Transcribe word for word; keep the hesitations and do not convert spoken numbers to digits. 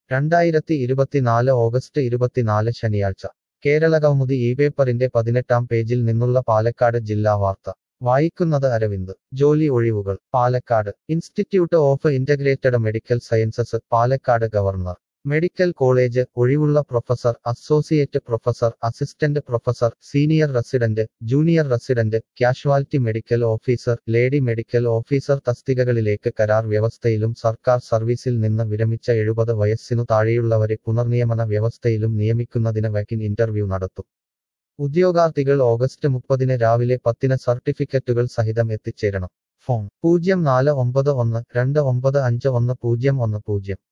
രണ്ടായിരത്തി ഇരുപത്തിനാല് ഓഗസ്റ്റ് ഇരുപത്തിനാല് ശനിയാഴ്ച കേരളകൗമുദി ഈ പേപ്പറിന്റെ പതിനെട്ടാം പേജിൽ നിന്നുള്ള പാലക്കാട് ജില്ലാ വാർത്ത വായിക്കുന്നത് അരവിന്ദ്. ജോലി ഒഴിവുകൾ Palakkad. Institute of integrated medical sciences Palakkad government medical college ഒഴിവുള്ള professor, associate professor, assistant professor, senior resident, junior resident, casualty medical officer, lady medical officer തസ്തികകളിലേക്ക് കരാർ വ്യവസ്ഥയിലും സർക്കാർ സർവീസിൽ നിന്ന് വിരമിച്ച എഴുപത് വയസ്സിനു താഴെയുള്ളവരെ പുനർനിയമന വ്യവസ്ഥയിലും നിയമിക്കുന്നതിന് വാക്കിൻ ഇന്റർവ്യൂ നടത്തും. ഉദ്യോഗാർത്ഥികൾ ഓഗസ്റ്റ് മുപ്പതിന് രാവിലെ പത്തിന് സർട്ടിഫിക്കറ്റുകൾ സഹിതം എത്തിച്ചേരണം. ഫോൺ പൂജ്യം നാല് ഒമ്പത് ഒന്ന് രണ്ട് ഒമ്പത് അഞ്ച് ഒന്ന് പൂജ്യം ഒന്ന് പൂജ്യം.